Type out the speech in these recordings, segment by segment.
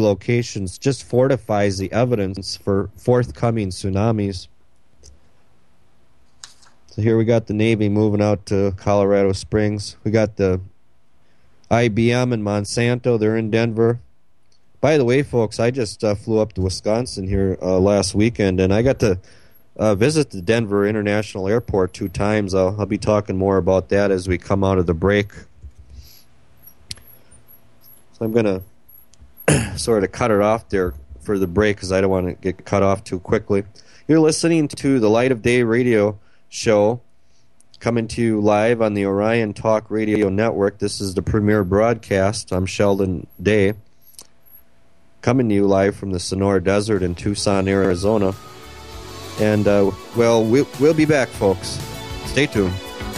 locations just fortifies the evidence for forthcoming tsunamis. So here we got the Navy moving out to Colorado Springs. We got the IBM and Monsanto. They're in Denver. By the way, folks, I just flew up to Wisconsin here last weekend, and I got to visit the Denver International Airport 2 times. I'll be talking more about that as we come out of the break. So I'm going to sort of cut it off there for the break because I don't want to get cut off too quickly. You're listening to the Light of Day radio show coming to you live on the Orion Talk Radio Network. This is the premier broadcast. I'm Sheldon Day, coming to you live from the Sonora Desert in Tucson, Arizona. And, well, we'll be back, folks. Stay tuned.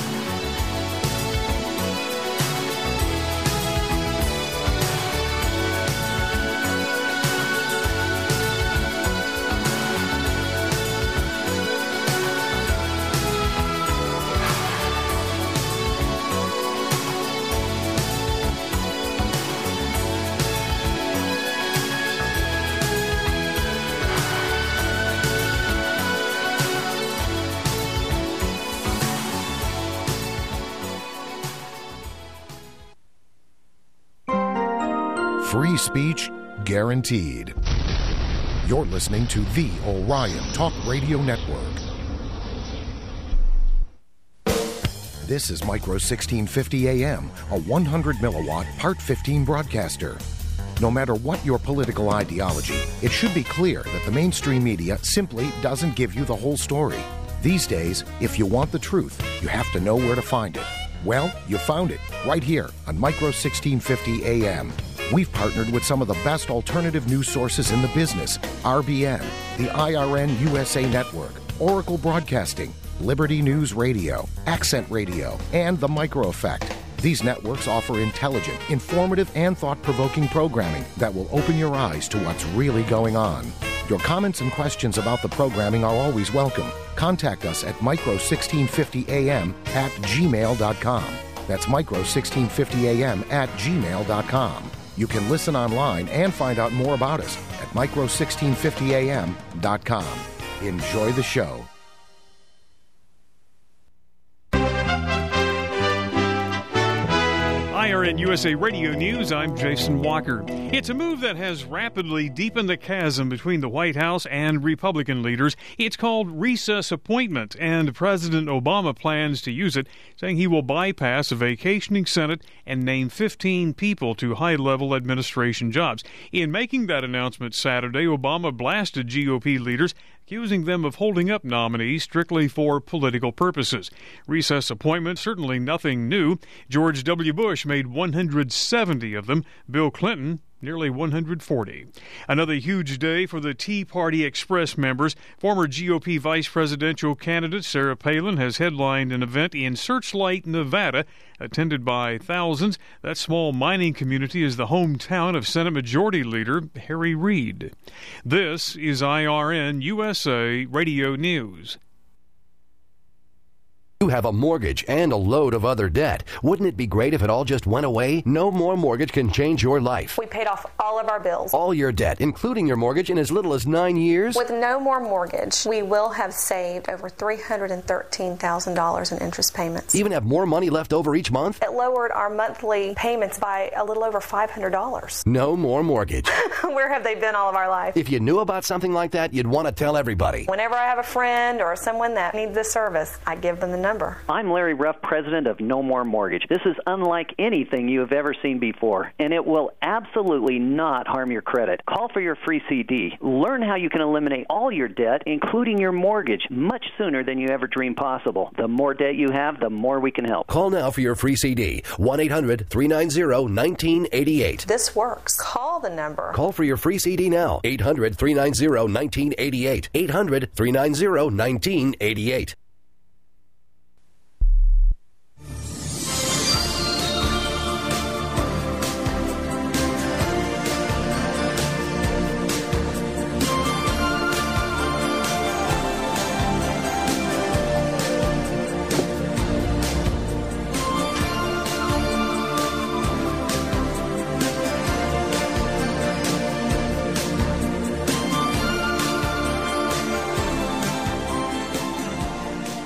Free speech guaranteed. You're listening to the Orion Talk Radio Network. This is Micro 1650 AM, a 100 milliwatt Part 15 broadcaster. No matter what your political ideology, it should be clear that the mainstream media simply doesn't give you the whole story. These days, if you want the truth, you have to know where to find it. Well, you found it right here on Micro 1650 AM. We've partnered with some of the best alternative news sources in the business: RBN, the IRN USA Network, Oracle Broadcasting, Liberty News Radio, Accent Radio, and The Micro Effect. These networks offer intelligent, informative, and thought-provoking programming that will open your eyes to what's really going on. Your comments and questions about the programming are always welcome. Contact us at micro1650am@gmail.com. That's micro1650am@gmail.com. You can listen online and find out more about us at micro1650am.com. Enjoy the show. IRN USA Radio News, I'm Jason Walker. It's a move that has rapidly deepened the chasm between the White House and Republican leaders. It's called recess appointment, and President Obama plans to use it, saying he will bypass a vacationing Senate and name 15 people to high-level administration jobs. In making that announcement Saturday, Obama blasted GOP leaders, accusing them of holding up nominees strictly for political purposes. Recess appointments, certainly nothing new. George W. Bush made 170 of them. Bill Clinton, nearly 140. Another huge day for the Tea Party Express members. Former GOP vice presidential candidate Sarah Palin has headlined an event in Searchlight, Nevada, attended by thousands. That small mining community is the hometown of Senate Majority Leader Harry Reid. This is IRN USA Radio News. You have a mortgage and a load of other debt. Wouldn't it be great if it all just went away? No More Mortgage can change your life. We paid off all of our bills. All your debt, including your mortgage, in as little as 9 years? With No More Mortgage, we will have saved over $313,000 in interest payments. Even have more money left over each month? It lowered our monthly payments by a little over $500. No More Mortgage. Where have they been all of our life? If you knew about something like that, you'd want to tell everybody. Whenever I have a friend or someone that needs this service, I give them the number. I'm Larry Ruff, president of No More Mortgage. This is unlike anything you have ever seen before, and it will absolutely not harm your credit. Call for your free CD. Learn how you can eliminate all your debt, including your mortgage, much sooner than you ever dreamed possible. The more debt you have, the more we can help. Call now for your free CD. 1-800-390-1988. This works. Call the number. Call for your free CD now. 800-390-1988. 800-390-1988.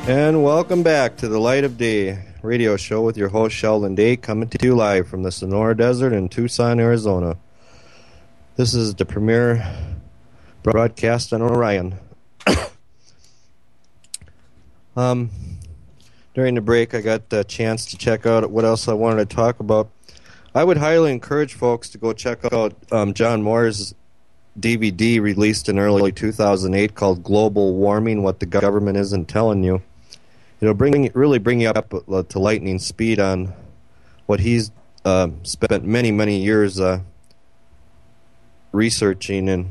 And welcome back to the Light of Day radio show with your host Sheldon Day, coming to you live from the Sonora Desert in Tucson, Arizona. This is the premier broadcast on Orion. During the break, I got a chance to check out what else I wanted to talk about. I would highly encourage folks to go check out John Moore's DVD released in early 2008 called Global Warming, What the Government Isn't Telling You. It'll really bring you up to lightning speed on what he's spent many, many years researching. And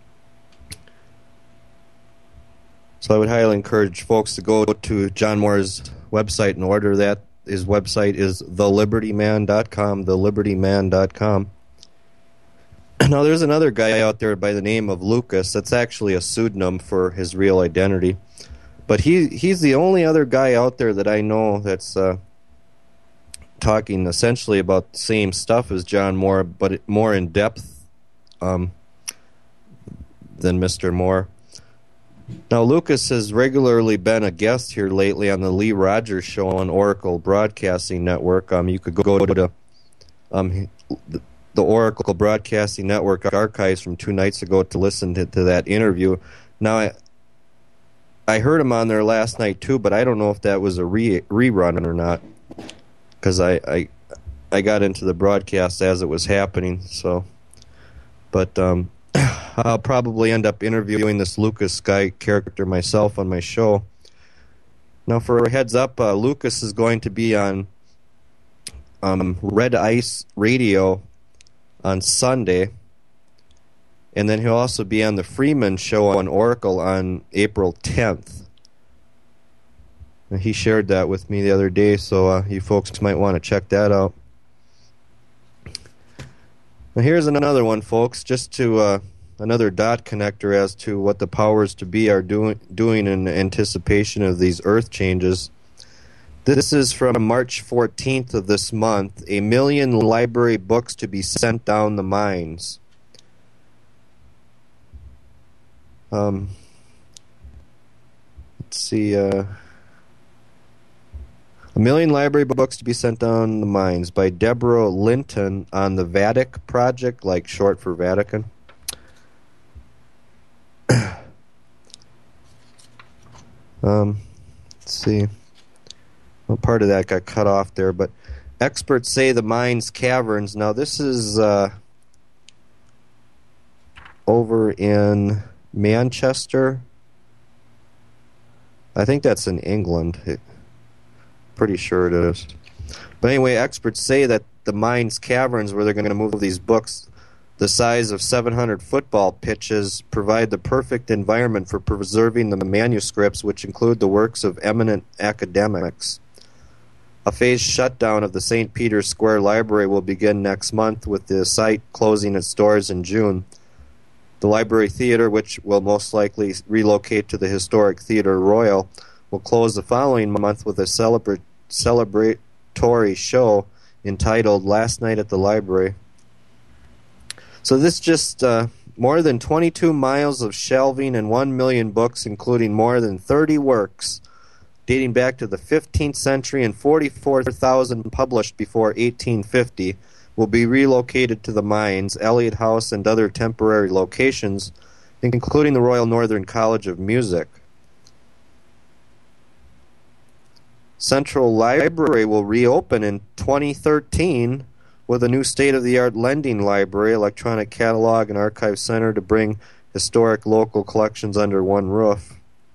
so I would highly encourage folks to go to John Moore's website and order that. His website is thelibertyman.com, thelibertyman.com. Now, there's another guy out there by the name of Lucas. That's actually a pseudonym for his real identity. But he's the only other guy out there that I know that's talking essentially about the same stuff as John Moore, but more in depth than Mr. Moore. Now, Lucas has regularly been a guest here lately on the Lee Rogers Show on Oracle Broadcasting Network. You could go to the Oracle Broadcasting Network archives from 2 nights ago to listen to that interview. Now, I heard him on there last night too, but I don't know if that was a rerun or not, because I got into the broadcast as it was happening. So, but I'll probably end up interviewing this Lucas guy character myself on my show. Now, for a heads up, Lucas is going to be on Red Ice Radio on Sunday. And then he'll also be on the Freeman Show on Oracle on April 10th. And he shared that with me the other day, so you folks might want to check that out. Now here's another one, folks, just to another dot connector as to what the powers to be are doing in anticipation of these earth changes. This is from March 14th of this month. 1 million library books to be sent down the mines. Let's see. 1 million library books to be sent down the mines by Deborah Linton on the Vatic Project, like short for Vatican. Let's see. Well, part of that got cut off there, but experts say the mine's caverns. Now, this is over in Manchester. I think that's in England. Pretty sure it is. But anyway, experts say that the mine's caverns, where they're going to move these books the size of 700 football pitches, provide the perfect environment for preserving the manuscripts, which include the works of eminent academics. A phased shutdown of the St. Peter's Square Library will begin next month, with the site closing its doors in June. The Library Theatre, which will most likely relocate to the historic Theatre Royal, will close the following month with a celebratory show entitled Last Night at the Library. So this just more than 22 miles of shelving and 1 million books, including more than 30 works dating back to the 15th century and 44,000 published before 1850, will be relocated to the mines, Eliot House, and other temporary locations, including the Royal Northern College of Music. Central Library will reopen in 2013 with a new state-of-the-art lending library, electronic catalog, and archive center to bring historic local collections under one roof.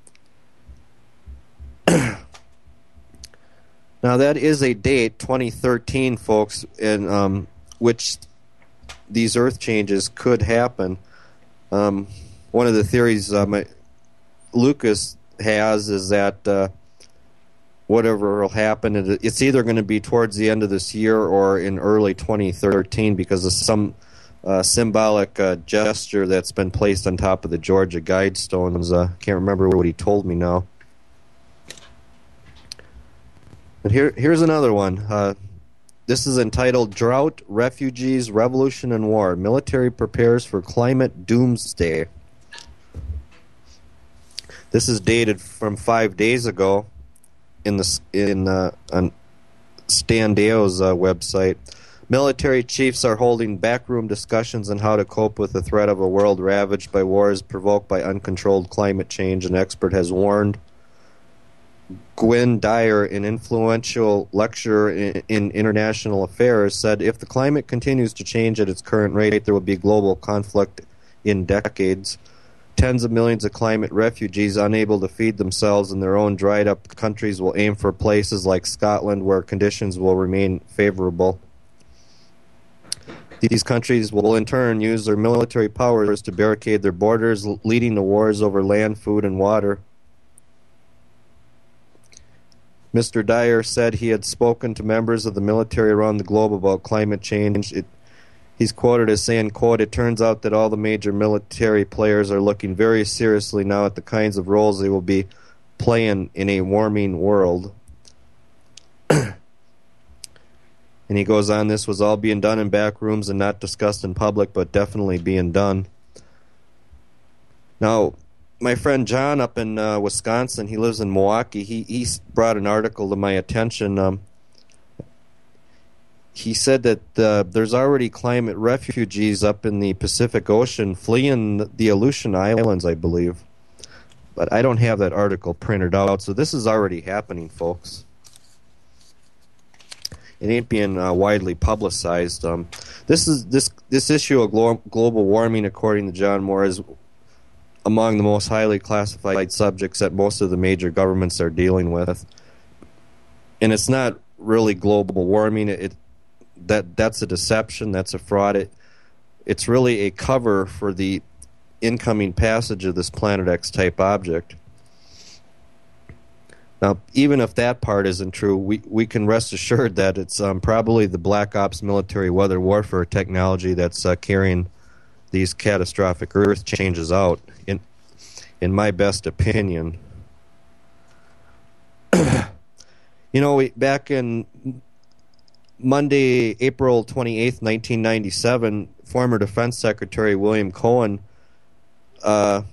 Now, that is a date, 2013, folks, in which these earth changes could happen. One of the theories Lucas has is that whatever will happen, it's either going to be towards the end of this year or in early 2013 because of some symbolic gesture that's been placed on top of the Georgia Guidestones. Can't remember what he told me now. But here's another one. This is entitled Drought, Refugees, Revolution, and War. Military prepares for climate doomsday. This is dated from 5 days ago. on Stan Deo's website. Military chiefs are holding backroom discussions on how to cope with the threat of a world ravaged by wars provoked by uncontrolled climate change, an expert has warned. Gwynne Dyer, an influential lecturer in international affairs, said if the climate continues to change at its current rate, there will be global conflict in decades. Tens of millions of climate refugees unable to feed themselves in their own dried-up countries will aim for places like Scotland where conditions will remain favorable. These countries will in turn use their military powers to barricade their borders, leading to wars over land, food, and water. Mr. Dyer said he had spoken to members of the military around the globe about climate change. He's quoted as saying, quote, "It turns out that all the major military players are looking very seriously now at the kinds of roles they will be playing in a warming world." And he goes on, this was all being done in back rooms and not discussed in public, but definitely being done. Now, my friend John up in Wisconsin, he lives in Milwaukee, he brought an article to my attention. He said that there's already climate refugees up in the Pacific Ocean fleeing the Aleutian Islands, I believe. But I don't have that article printed out, so this is already happening, folks. It ain't being widely publicized. This issue of global warming, according to John Moore, is among the most highly classified subjects that most of the major governments are dealing with. And it's not really global warming. That's a deception. That's a fraud. It's really a cover for the incoming passage of this Planet X type object. Now, even if that part isn't true, we can rest assured that it's probably the Black Ops military weather warfare technology that's carrying these catastrophic Earth changes out, in my best opinion. You know, back in Monday, April 28th, 1997, former Defense Secretary William Cohen was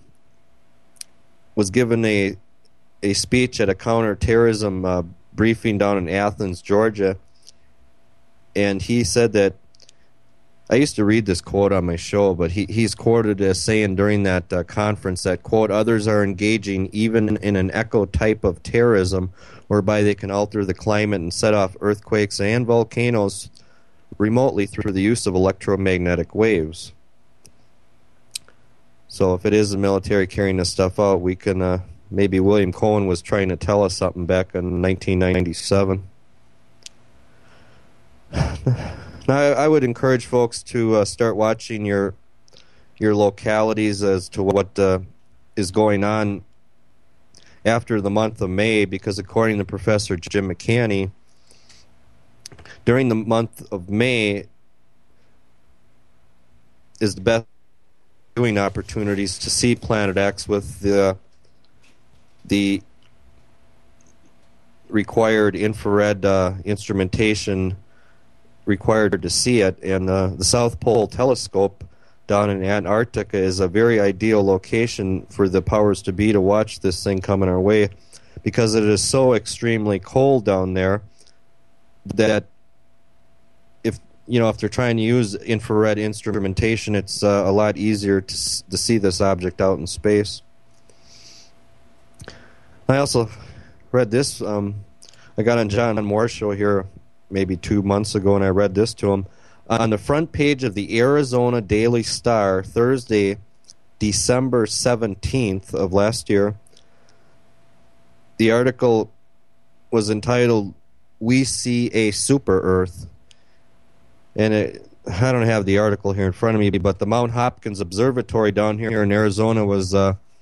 given a speech at a counterterrorism briefing down in Athens, Georgia, and he said that, I used to read this quote on my show, but he's quoted as saying during that conference that, quote, "Others are engaging even in an echo type of terrorism whereby they can alter the climate and set off earthquakes and volcanoes remotely through the use of electromagnetic waves." So if it is the military carrying this stuff out, we can, maybe William Cohen was trying to tell us something back in 1997. Now, I would encourage folks to start watching your localities as to what is going on after the month of May, because according to Professor Jim McCanny, during the month of May is the best viewing opportunities to see Planet X with the required infrared instrumentation required to see it, and the South Pole Telescope down in Antarctica is a very ideal location for the powers to be to watch this thing coming our way, because it is so extremely cold down there that if they're trying to use infrared instrumentation, it's a lot easier to see this object out in space. I also read this. I got on John Moore's show here maybe 2 months ago, and I read this to him. On the front page of the Arizona Daily Star, Thursday, December 17th of last year, the article was entitled, "We See a Super Earth." And I don't have the article here in front of me, but the Mount Hopkins Observatory down here in Arizona was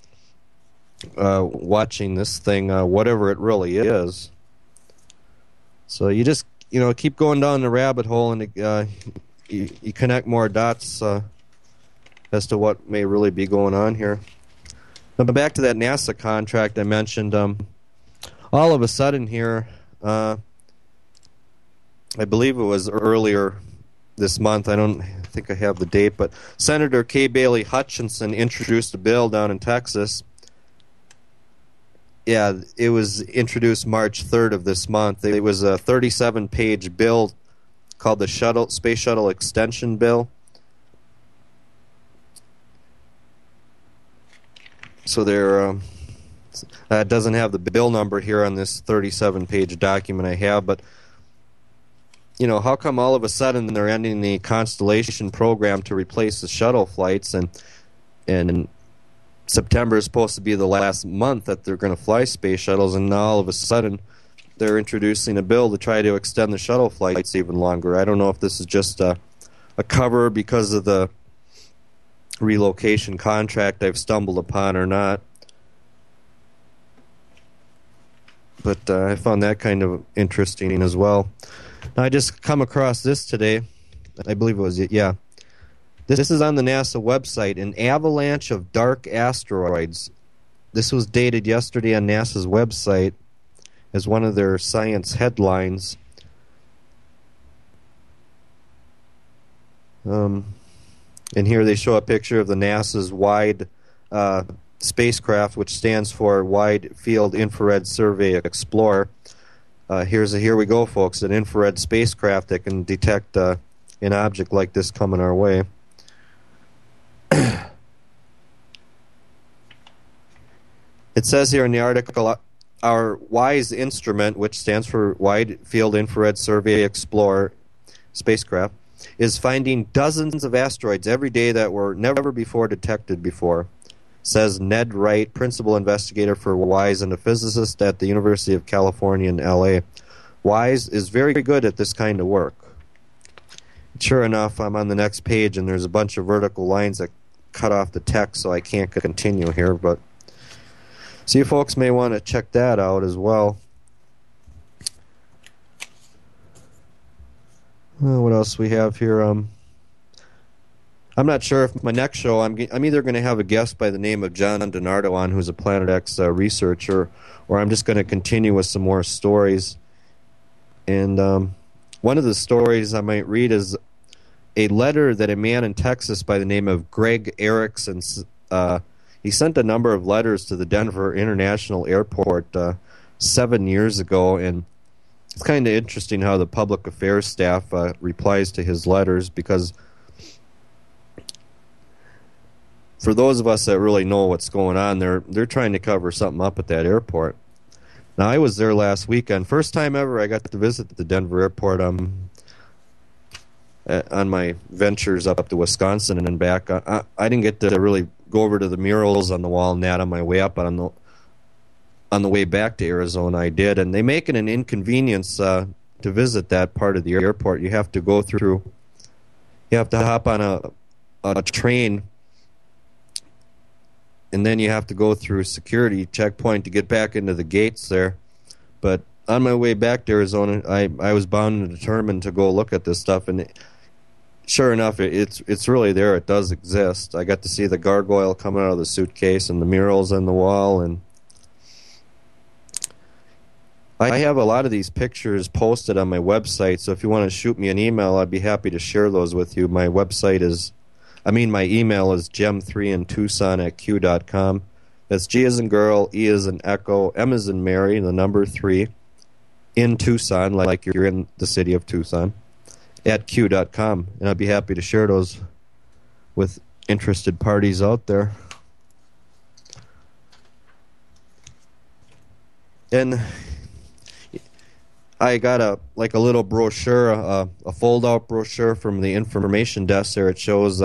watching this thing, whatever it really is. So you just keep going down the rabbit hole, and you connect more dots as to what may really be going on here. But back to that NASA contract I mentioned. All of a sudden here, I believe it was earlier this month, I don't think I have the date, but Senator Kay Bailey Hutchinson introduced a bill down in Texas. Yeah, it was introduced March 3rd of this month. It was a 37-page bill called the Space Shuttle Extension Bill. So there, it doesn't have the bill number here on this 37-page document I have, but how come all of a sudden they're ending the Constellation program to replace the shuttle flights, and September is supposed to be the last month that they're going to fly space shuttles, and now all of a sudden they're introducing a bill to try to extend the shuttle flights even longer. I don't know if this is just a cover because of the relocation contract I've stumbled upon or not. But I found that kind of interesting as well. Now, I just come across this today. I believe it was it, yeah. This is on the NASA website, an avalanche of dark asteroids. This was dated yesterday on NASA's website as one of their science headlines. And here they show a picture of the NASA's WIDE spacecraft, which stands for Wide Field Infrared Survey Explorer. Here we go, folks, an infrared spacecraft that can detect an object like this coming our way. It says here in the article, our WISE instrument, which stands for Wide Field Infrared Survey Explorer spacecraft, is finding dozens of asteroids every day that were never before detected before, says Ned Wright, principal investigator for WISE and a physicist at the University of California in L.A. WISE is very good at this kind of work. Sure enough, I'm on the next page, and there's a bunch of vertical lines that cut off the text, so I can't continue here, but so you folks may want to check that out as well. What else we have here? I'm not sure if my next show, I'm either going to have a guest by the name of John DiNardo on, who's a Planet X researcher, or I'm just going to continue with some more stories. And one of the stories I might read is a letter that a man in Texas by the name of Greg Erickson, he sent a number of letters to the Denver International Airport 7 years ago, and it's kind of interesting how the public affairs staff replies to his letters, because for those of us that really know what's going on, they're trying to cover something up at that airport. Now, I was there last weekend. First time ever I got to visit the Denver airport on my ventures up to Wisconsin and back. I didn't get to really go over to the murals on the wall and that on my way up, but on the way back to Arizona I did. And they make it an inconvenience to visit that part of the airport. You have to go through, you have to hop on a train, and then you have to go through a security checkpoint to get back into the gates there. But on my way back to Arizona, I was bound and determined to go look at this stuff, and sure enough, it's really there. It does exist. I got to see the gargoyle coming out of the suitcase and the murals on the wall, and I have a lot of these pictures posted on my website, so if you want to shoot me an email, I'd be happy to share those with you. My email is gem3intucson@q.com. That's G as in girl, E as in echo, M as in Mary, the number 3, in Tucson, like you're in the city of Tucson, at q.com. And I'd be happy to share those with interested parties out there. And I got a little brochure, a fold-out brochure from the information desk there. It shows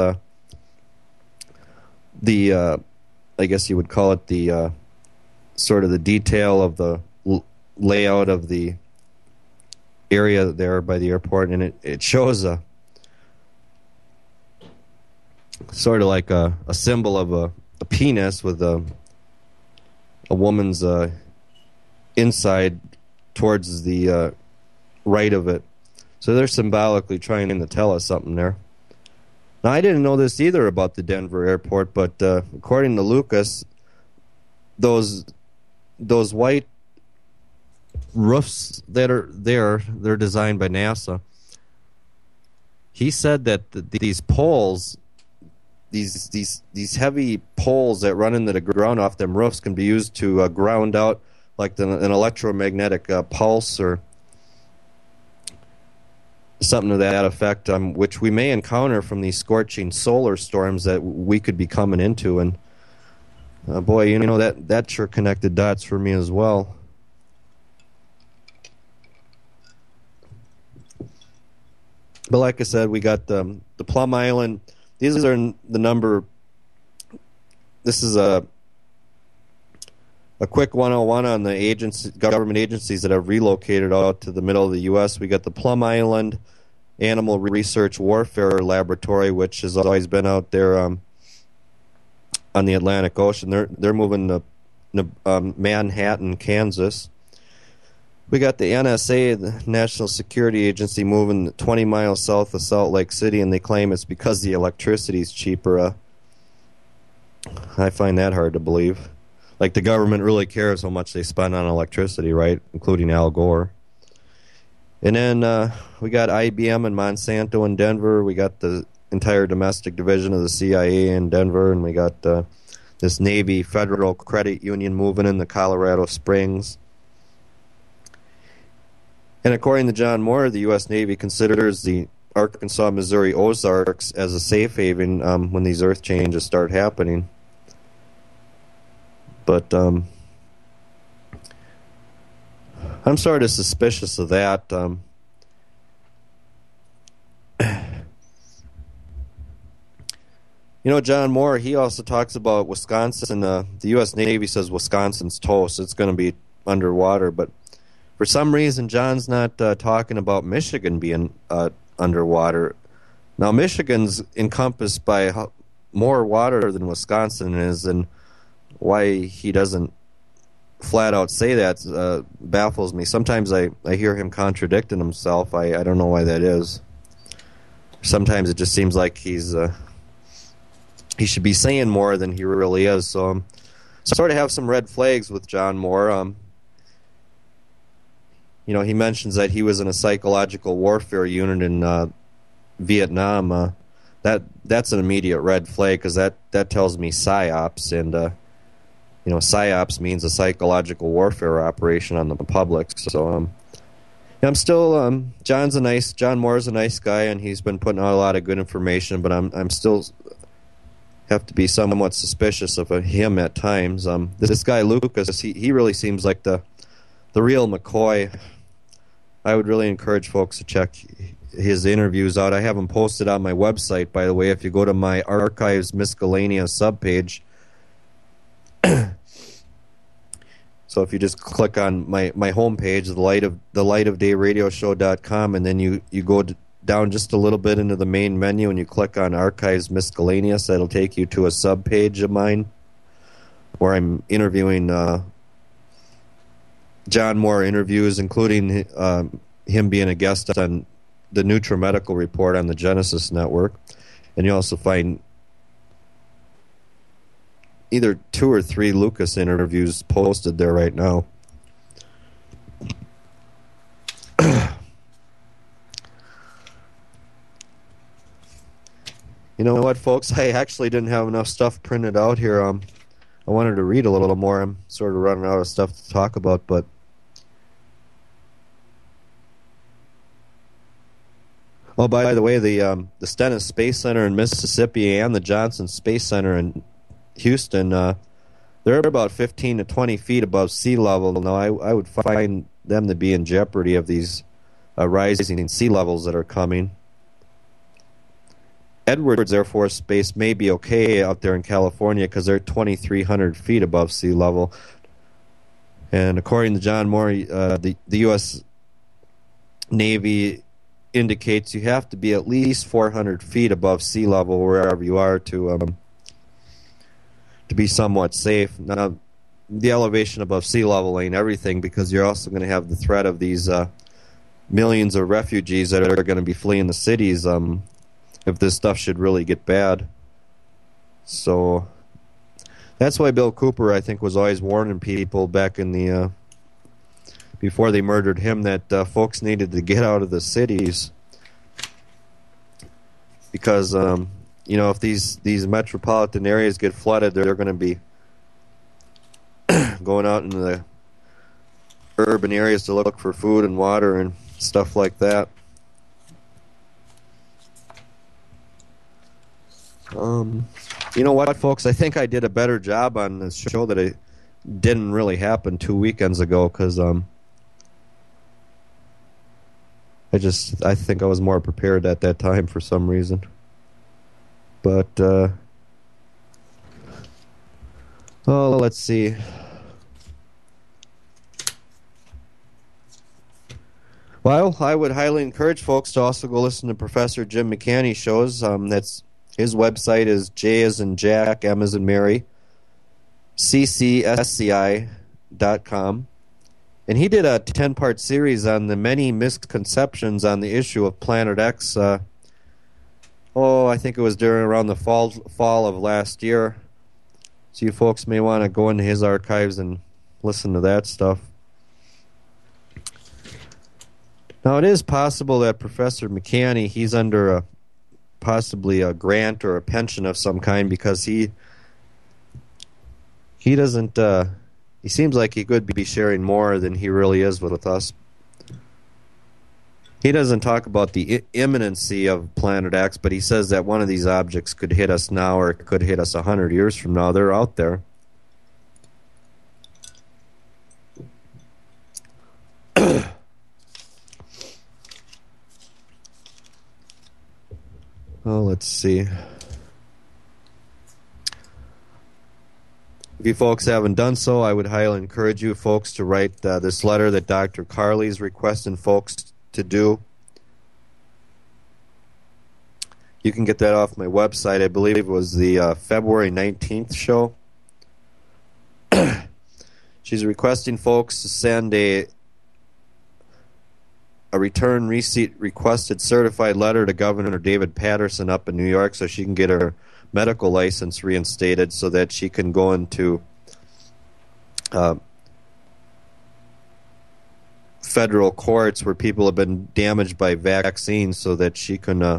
I guess you would call it the sort of the detail of the layout of the area there by the airport, and it shows a sort of like a symbol of a penis with a woman's inside towards the right of it. So they're symbolically trying to tell us something there. Now, I didn't know this either about the Denver airport, but according to Lucas, those white roofs that are there, they're designed by NASA. He said that these poles, these heavy poles that run into the ground off them roofs can be used to ground out like an electromagnetic pulse or something to that effect, which we may encounter from these scorching solar storms that we could be coming into. And boy, you know, that sure connected dots for me as well. But like I said, we got the Plum Island. These are the number. This is a quick 101 on the government agencies that have relocated out to the middle of the U.S. We got the Plum Island Animal Research Warfare Laboratory, which has always been out there on the Atlantic Ocean. They're moving to Manhattan, Kansas. We got the NSA, the National Security Agency, moving 20 miles south of Salt Lake City, and they claim it's because the electricity is cheaper. I find that hard to believe. Like, the government really cares how much they spend on electricity, right? Including Al Gore. And then we got IBM and Monsanto in Denver. We got the entire domestic division of the CIA in Denver, and we got this Navy Federal Credit Union moving into Colorado Springs. And according to John Moore, the U.S. Navy considers the Arkansas, Missouri Ozarks as a safe haven when these earth changes start happening. But I'm sort of suspicious of that. You know, John Moore, he also talks about Wisconsin. The U.S. Navy says Wisconsin's toast. It's going to be underwater. But for some reason, John's not talking about Michigan being underwater. Now, Michigan's encompassed by more water than Wisconsin is, and why he doesn't flat out say that baffles me. Sometimes I hear him contradicting himself. I don't know why that is. Sometimes it just seems like he should be saying more than he really is. So sort of have some red flags with John Moore. You know, he mentions that he was in a psychological warfare unit in Vietnam. That's an immediate red flag, because that tells me psyops, and you know, psyops means a psychological warfare operation on the public. So I'm still John Moore's a nice guy, and he's been putting out a lot of good information, but I'm still have to be somewhat suspicious of him at times. This guy Lucas, he really seems like the real McCoy. I would really encourage folks to check his interviews out. I have them posted on my website, by the way. If you go to my Archives Miscellaneous subpage, so if you just click on my homepage, the lightofdayradioshow.com, and then you go down just a little bit into the main menu and you click on Archives Miscellaneous, that'll take you to a subpage of mine where I'm interviewing John Moore interviews, including him being a guest on the NutriMedical Report on the Genesis Network. And you also find either 2 or 3 Lucas interviews posted there right now. You know what, folks? I actually didn't have enough stuff printed out here. I wanted to read a little more. I'm sort of running out of stuff to talk about, but oh, by the way, the Stennis Space Center in Mississippi and the Johnson Space Center in Houston, they're about 15 to 20 feet above sea level. Now, I would find them to be in jeopardy of these rising sea levels that are coming. Edwards Air Force Base may be okay out there in California because they're 2,300 feet above sea level. And according to John Moore, the U.S. Navy indicates you have to be at least 400 feet above sea level wherever you are to be somewhat safe. Now, the elevation above sea level ain't everything, because you're also going to have the threat of these millions of refugees that are going to be fleeing the cities if this stuff should really get bad. So that's why Bill Cooper, I think, was always warning people back in the before they murdered him that folks needed to get out of the cities, because you know, if these metropolitan areas get flooded, they're going to be going out into urban areas to look for food and water and stuff like that. You know what, folks? I think I did a better job on this show that it didn't really happen 2 weekends ago because I think I was more prepared at that time for some reason. But let's see. Well, I would highly encourage folks to also go listen to Professor Jim McCanney's shows. His website is J as in Jack, M as in Mary, ccsci.com. And he did a 10-part series on the many misconceptions on the issue of Planet X. I think it was around the fall of last year. So you folks may want to go into his archives and listen to that stuff. Now, it is possible that Professor McCanney, he's under possibly a grant or a pension of some kind because he doesn't... he seems like he could be sharing more than he really is with us. He doesn't talk about the imminency of Planet X, but he says that one of these objects could hit us now or it could hit us 100 years from now. They're out there. Let's see. If you folks haven't done so, I would highly encourage you folks to write this letter that Dr. Carley's requesting folks to do. You can get that off my website. I believe it was the February 19th show. She's requesting folks to send a return receipt requested certified letter to Governor David Patterson up in New York so she can get her medical license reinstated so that she can go into federal courts where people have been damaged by vaccines so that she can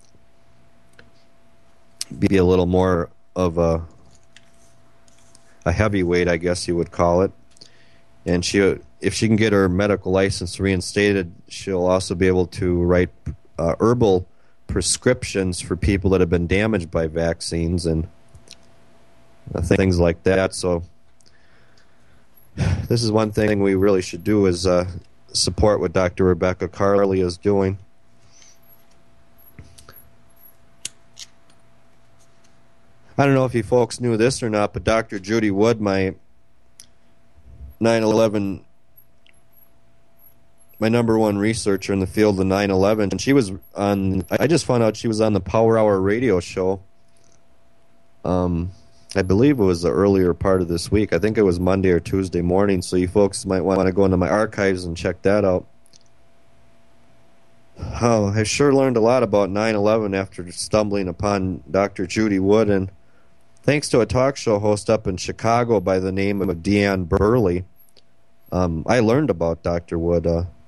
be a little more of a heavyweight, I guess you would call it. And if she can get her medical license reinstated, she'll also be able to write herbal prescriptions for people that have been damaged by vaccines and things like that. So this is one thing we really should do is support what Dr. Rebecca Carley is doing. I don't know if you folks knew this or not, but Dr. Judy Wood, my 9/11, my number one researcher in the field of 9/11, and she was on. I just found out she was on the Power Hour radio show. I believe it was the earlier part of this week. I think it was Monday or Tuesday morning. So you folks might want to go into my archives and check that out. Oh, I sure learned a lot about 9/11 after stumbling upon Dr. Judy Wood, and thanks to a talk show host up in Chicago by the name of Deanne Burley, I learned about Dr. Wood.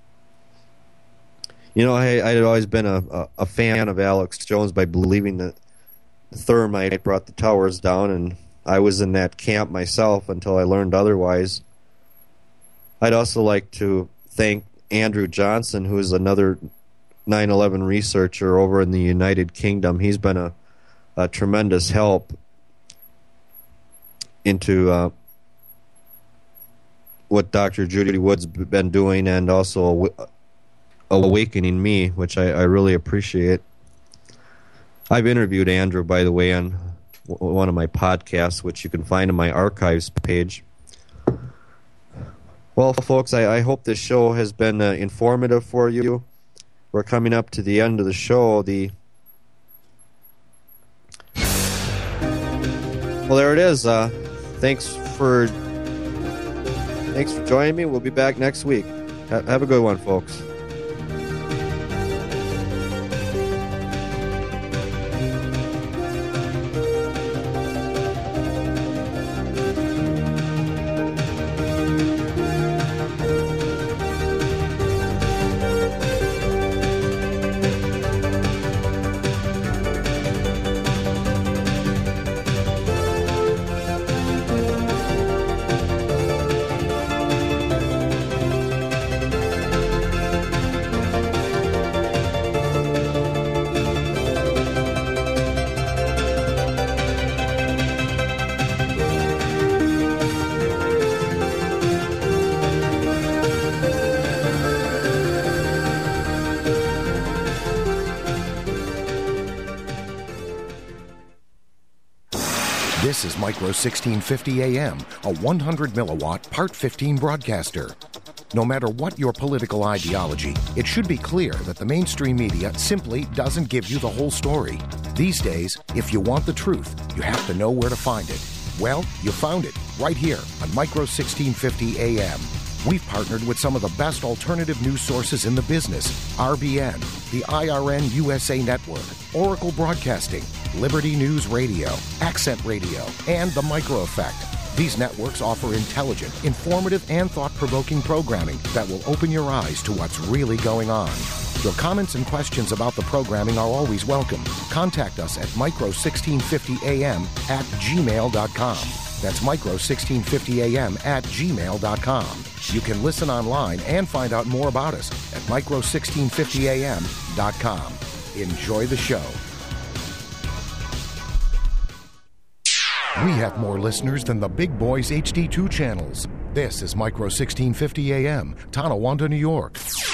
I had always been a fan of Alex Jones by believing that the thermite brought the towers down, and I was in that camp myself until I learned otherwise. I'd also like to thank Andrew Johnson, who is another 9/11 researcher over in the United Kingdom. He's been a tremendous help into what Dr. Judy Wood's been doing and also awakening me, which I really appreciate. I've interviewed Andrew, by the way, on one of my podcasts, which you can find on my archives page. Well, folks, I hope this show has been informative for you. We're coming up to the end of the show. Well, there it is. Thanks for joining me. We'll be back next week. Have a good one, folks. This is Micro 1650 AM, a 100 milliwatt Part 15 broadcaster. No matter what your political ideology, it should be clear that the mainstream media simply doesn't give you the whole story. These days, if you want the truth, you have to know where to find it. Well, you found it right here on Micro 1650 AM. We've partnered with some of the best alternative news sources in the business: RBN, the IRN USA Network, Oracle Broadcasting, Liberty News Radio, Accent Radio, and The Micro Effect. These networks offer intelligent, informative, and thought-provoking programming that will open your eyes to what's really going on. Your comments and questions about the programming are always welcome. Contact us at micro1650am@gmail.com. That's micro1650am@gmail.com. You can listen online and find out more about us at micro1650am.com. Enjoy the show. We have more listeners than the Big Boys HD2 channels. This is Micro 1650 AM, Tonawanda, New York.